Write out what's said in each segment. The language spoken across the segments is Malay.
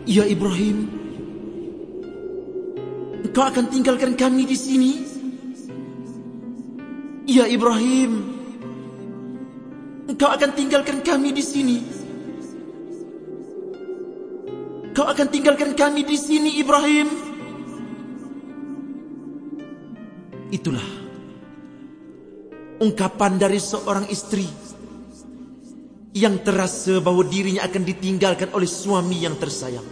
Ya Ibrahim, engkau akan tinggalkan kami di sini? Ya Ibrahim, engkau akan tinggalkan kami di sini? Kau akan tinggalkan kami di sini, Ibrahim? Itulah ungkapan dari seorang istri yang terasa bahawa dirinya akan ditinggalkan oleh suami yang tersayang.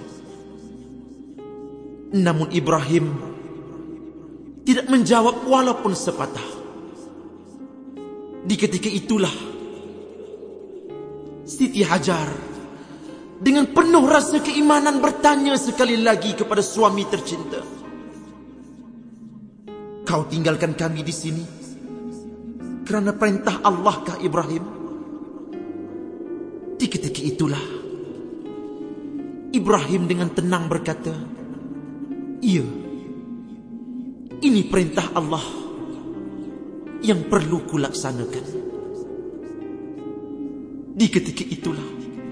Namun Ibrahim tidak menjawab walaupun sepatah. Di ketika itulah Siti Hajar dengan penuh rasa keimanan bertanya sekali lagi kepada suami tercinta, kau tinggalkan kami di sini kerana perintah Allahkah Ibrahim? Di ketika itulah Ibrahim dengan tenang berkata, iya, ini perintah Allah yang perlu kulaksanakan. Di ketika itulah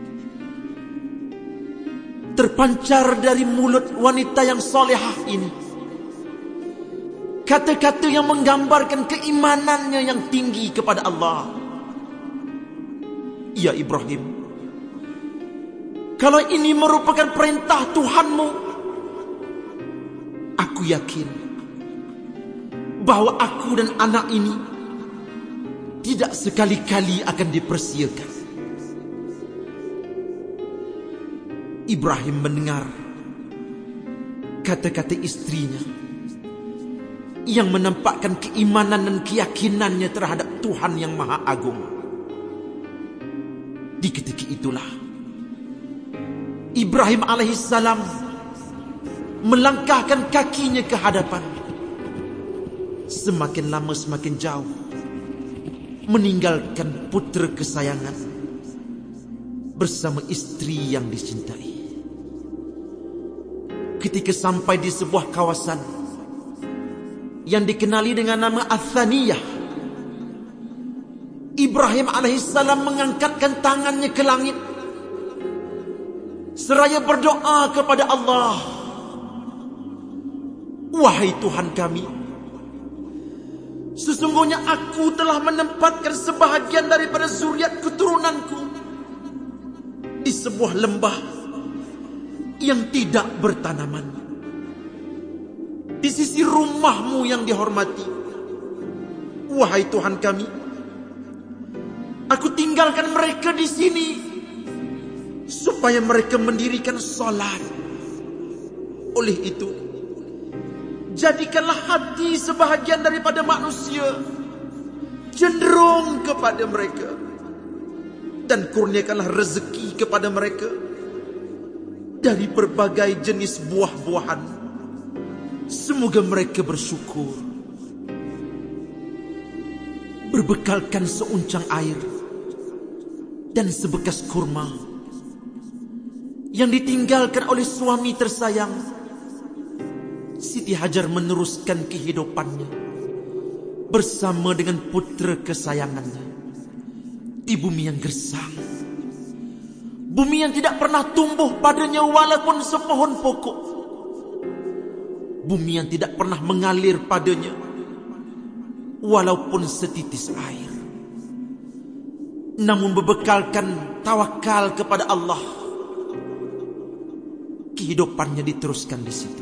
terpancar dari mulut wanita yang solehah ini kata-kata yang menggambarkan keimanannya yang tinggi kepada Allah. Ya Ibrahim, kalau ini merupakan perintah Tuhanmu, aku yakin bahawa aku dan anak ini tidak sekali-kali akan dipersiakan. Ibrahim mendengar kata-kata istrinya yang menampakkan keimanan dan keyakinannya terhadap Tuhan yang Maha Agung. Di ketika itulah Ibrahim alaihissalam melangkahkan kakinya ke hadapan, semakin lama semakin jauh, meninggalkan putera kesayangan bersama istri yang dicintai. Ketika sampai di sebuah kawasan yang dikenali dengan nama Athaniyah, Ibrahim alaihissalam mengangkatkan tangannya ke langit seraya berdoa kepada Allah, wahai Tuhan kami, sesungguhnya aku telah menempatkan sebahagian daripada zuriat keturunanku di sebuah lembah yang tidak bertanaman, di sisi rumahmu yang dihormati. Wahai Tuhan kami, aku tinggalkan mereka di sini supaya mereka mendirikan salat. Oleh itu, jadikanlah hati sebahagian daripada manusia cenderung kepada mereka, dan kurniakanlah rezeki kepada mereka dari berbagai jenis buah-buahan. Semoga mereka bersyukur. Berbekalkan seuncang air dan sebekas kurma yang ditinggalkan oleh suami tersayang, Siti Hajar meneruskan kehidupannya bersama dengan putera kesayangannya di bumi yang gersang, bumi yang tidak pernah tumbuh padanya walaupun sepohon pokok, bumi yang tidak pernah mengalir padanya walaupun setitis air. Namun berbekalkan tawakal kepada Allah, kehidupannya diteruskan di situ.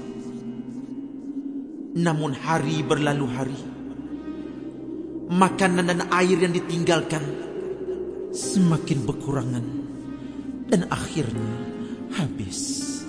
Namun hari berlalu hari, makanan dan air yang ditinggalkan semakin berkurangan dan akhirnya habis.